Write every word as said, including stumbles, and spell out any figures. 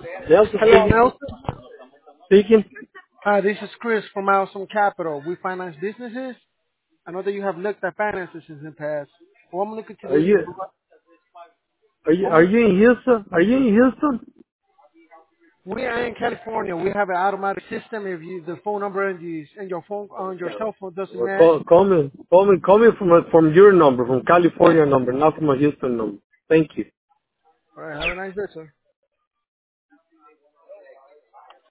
Nelson Hello, speaking. Nelson. Speaking. Hi, this is Chris from Milestone Capital. We finance businesses. I know that you have looked at finances in the past. What I'm looking to Are do is you to provide. are you what are I'm- you in Houston? Are you in Houston? We are in California. We have an automatic system. If you the phone number and, the, and your phone on your cell phone doesn't Well, match. call, call me call me call me from a, from your number, from California number, not from a Houston number. Thank you. All right. Have a nice day, sir.